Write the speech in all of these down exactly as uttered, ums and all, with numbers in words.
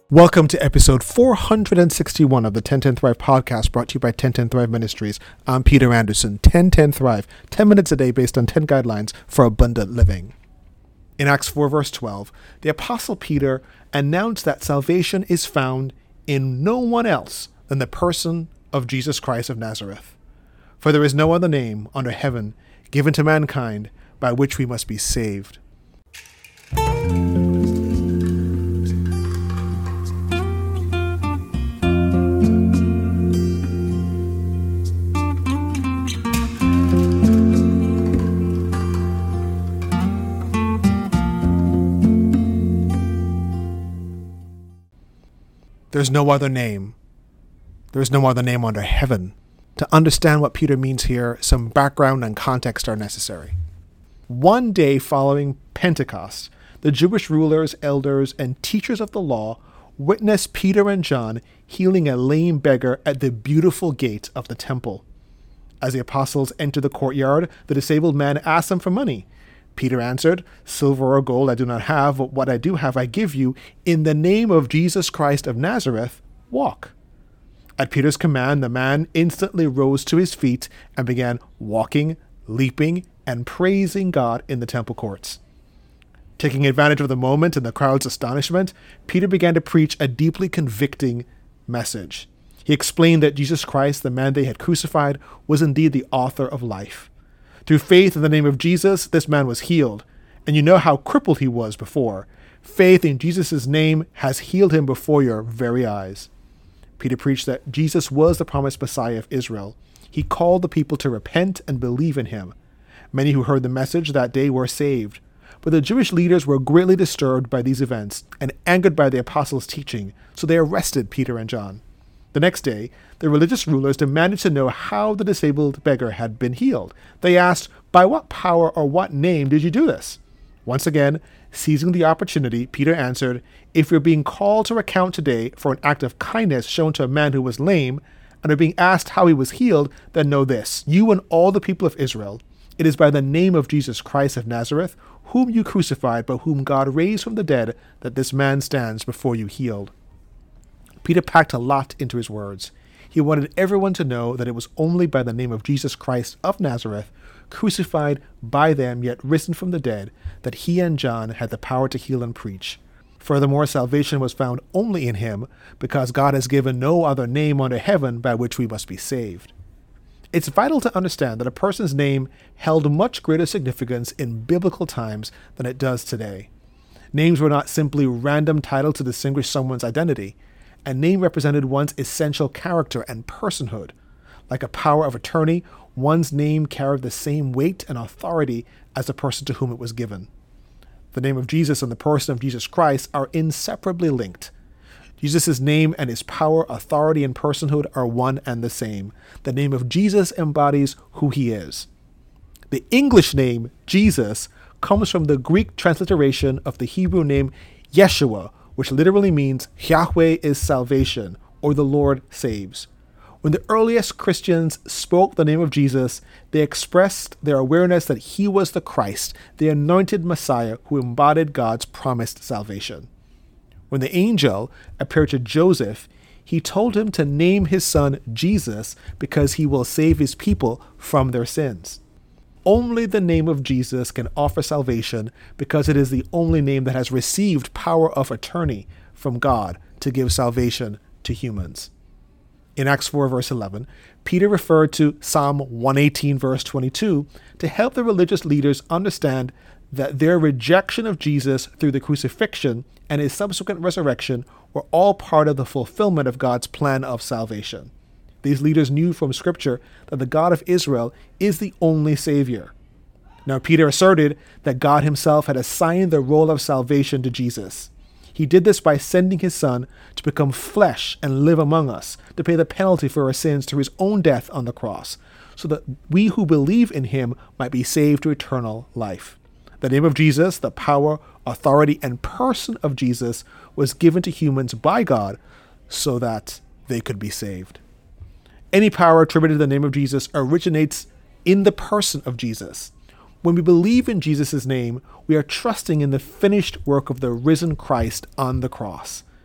Welcome to episode four hundred sixty-one of the ten ten Thrive podcast, brought to you by ten ten Thrive Ministries. I'm Peter Anderson. ten ten Thrive, ten minutes a day based on ten guidelines for abundant living. In Acts four verse twelve, the Apostle Peter announced that salvation is found in no one else than the person of Jesus Christ of Nazareth. For there is no other name under heaven given to mankind by which we must be saved. There's no other name. There's no other name under heaven. To understand what Peter means here, some background and context are necessary. One day following Pentecost, the Jewish rulers, elders, and teachers of the law witnessed Peter and John healing a lame beggar at the beautiful gate of the temple. As the apostles entered the courtyard, the disabled man asked them for money. Peter answered, "Silver or gold I do not have, but what I do have I give you. In the name of Jesus Christ of Nazareth, walk." At Peter's command, the man instantly rose to his feet and began walking, leaping, and praising God in the temple courts. Taking advantage of the moment and the crowd's astonishment, Peter began to preach a deeply convicting message. He explained that Jesus Christ, the man they had crucified, was indeed the author of life. Through faith in the name of Jesus, this man was healed. And you know how crippled he was before. Faith in Jesus' name has healed him before your very eyes. Peter preached that Jesus was the promised Messiah of Israel. He called the people to repent and believe in him. Many who heard the message that day were saved. But the Jewish leaders were greatly disturbed by these events and angered by the apostles' teaching, so they arrested Peter and John. The next day, the religious rulers demanded to know how the disabled beggar had been healed. They asked, "By what power or what name did you do this?" Once again, seizing the opportunity, Peter answered, "If you're being called to account today for an act of kindness shown to a man who was lame, and are being asked how he was healed, then know this, you and all the people of Israel, it is by the name of Jesus Christ of Nazareth, whom you crucified, but whom God raised from the dead, that this man stands before you healed." Peter packed a lot into his words. He wanted everyone to know that it was only by the name of Jesus Christ of Nazareth, crucified by them yet risen from the dead, that he and John had the power to heal and preach. Furthermore, salvation was found only in him, because God has given no other name under heaven by which we must be saved. It's vital to understand that a person's name held much greater significance in biblical times than it does today. Names were not simply random titles to distinguish someone's identity. A name represented one's essential character and personhood. Like a power of attorney, one's name carried the same weight and authority as the person to whom it was given. The name of Jesus and the person of Jesus Christ are inseparably linked. Jesus' name and his power, authority, and personhood are one and the same. The name of Jesus embodies who he is. The English name, Jesus, comes from the Greek transliteration of the Hebrew name Yeshua, which literally means Yahweh is salvation, or the Lord saves. When the earliest Christians spoke the name of Jesus, they expressed their awareness that he was the Christ, the anointed Messiah who embodied God's promised salvation. When the angel appeared to Joseph, he told him to name his son Jesus because he will save his people from their sins. Only the name of Jesus can offer salvation because it is the only name that has received power of attorney from God to give salvation to humans. In Acts four verse eleven, Peter referred to Psalm one eighteen verse twenty-two to help the religious leaders understand that their rejection of Jesus through the crucifixion and his subsequent resurrection were all part of the fulfillment of God's plan of salvation. These leaders knew from Scripture that the God of Israel is the only Savior. Now, Peter asserted that God himself had assigned the role of salvation to Jesus. He did this by sending his Son to become flesh and live among us, to pay the penalty for our sins through his own death on the cross, so that we who believe in him might be saved to eternal life. The name of Jesus, the power, authority, and person of Jesus was given to humans by God so that they could be saved. Any power attributed to the name of Jesus originates in the person of Jesus. When we believe in Jesus' name, we are trusting in the finished work of the risen Christ on the cross.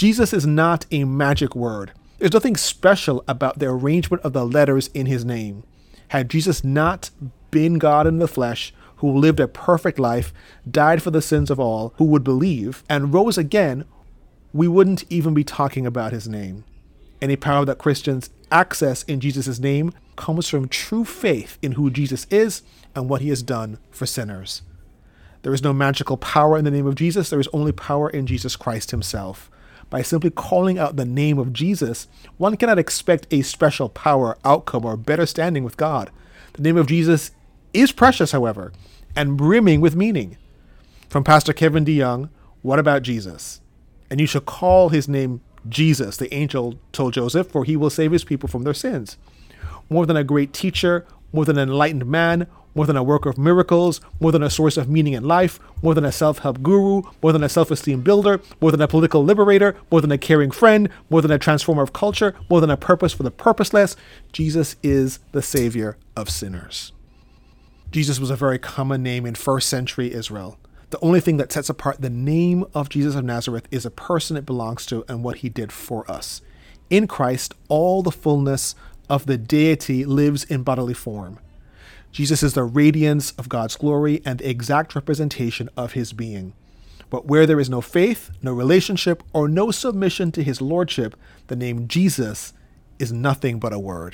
Jesus is not a magic word. There's nothing special about the arrangement of the letters in his name. Had Jesus not been God in the flesh, who lived a perfect life, died for the sins of all who would believe, and rose again, we wouldn't even be talking about his name. Any power that Christians access in Jesus' name comes from true faith in who Jesus is and what he has done for sinners. There is no magical power in the name of Jesus. There is only power in Jesus Christ himself. By simply calling out the name of Jesus, one cannot expect a special power, outcome, or better standing with God. The name of Jesus is precious, however, and brimming with meaning. From Pastor Kevin DeYoung, what about Jesus? And you shall call his name Jesus, the angel told Joseph, for he will save his people from their sins. More than a great teacher, more than an enlightened man, more than a worker of miracles, more than a source of meaning in life, more than a self-help guru, more than a self-esteem builder, more than a political liberator, more than a caring friend, more than a transformer of culture, more than a purpose for the purposeless, Jesus is the Savior of sinners. Jesus was a very common name in first century Israel. The only thing that sets apart the name of Jesus of Nazareth is a person it belongs to and what he did for us. In Christ, all the fullness of the deity lives in bodily form. Jesus is the radiance of God's glory and the exact representation of his being. But where there is no faith, no relationship, or no submission to his lordship, the name Jesus is nothing but a word.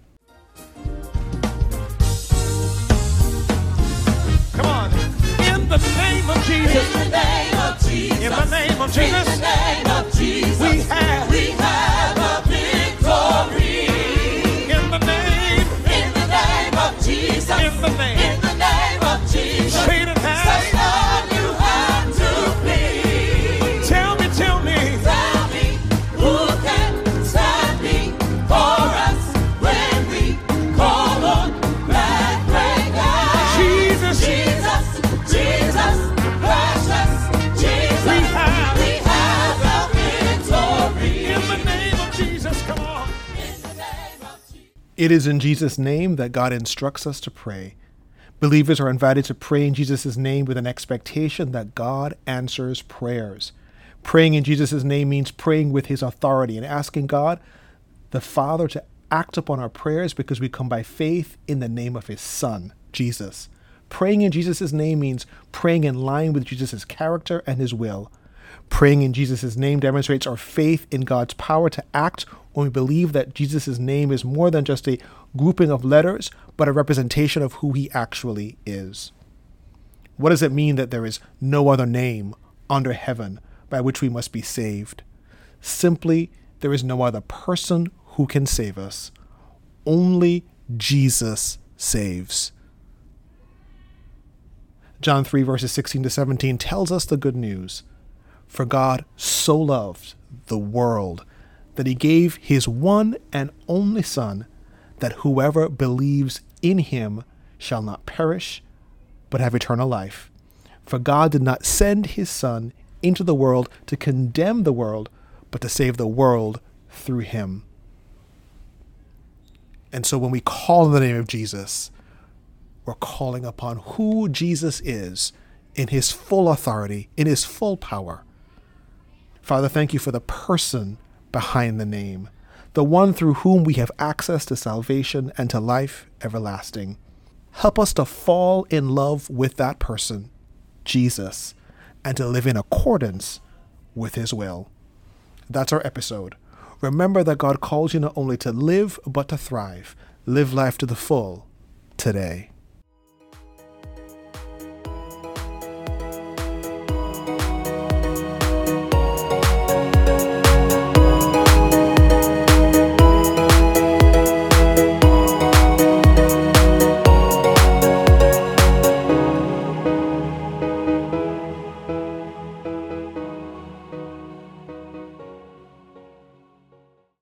Come on. In the name of Jesus. In the name of Jesus. In the name of Jesus. In the name of Jesus. We have. We have a victory. In the name. In the name of Jesus. In the name. In the name of Jesus. Satan has. Satan, you have to flee. Tell me, tell me. Tell me who can stand before us when we call on that great God. Jesus. Jesus, Jesus, precious Jesus. We have. We have the victory. In the name of Jesus. Come on. In the name of Jesus. It is in Jesus' name that God instructs us to pray. Believers are invited to pray in Jesus' name with an expectation that God answers prayers. Praying in Jesus' name means praying with his authority and asking God, the Father, to act upon our prayers because we come by faith in the name of his Son, Jesus. Praying in Jesus' name means praying in line with Jesus' character and his will. Praying in Jesus' name demonstrates our faith in God's power to act when we believe that Jesus' name is more than just a grouping of letters, but a representation of who he actually is. What does it mean that there is no other name under heaven by which we must be saved? Simply, there is no other person who can save us. Only Jesus saves. John three verses sixteen to seventeen tells us the good news. For God so loved the world that he gave his one and only Son, that whoever believes in him shall not perish, but have eternal life. For God did not send his Son into the world to condemn the world, but to save the world through him. And so when we call on the name of Jesus, we're calling upon who Jesus is in his full authority, in his full power. Father, thank you for the person behind the name, the one through whom we have access to salvation and to life everlasting. Help us to fall in love with that person, Jesus, and to live in accordance with his will. That's our episode. Remember that God calls you not only to live, but to thrive. Live life to the full today.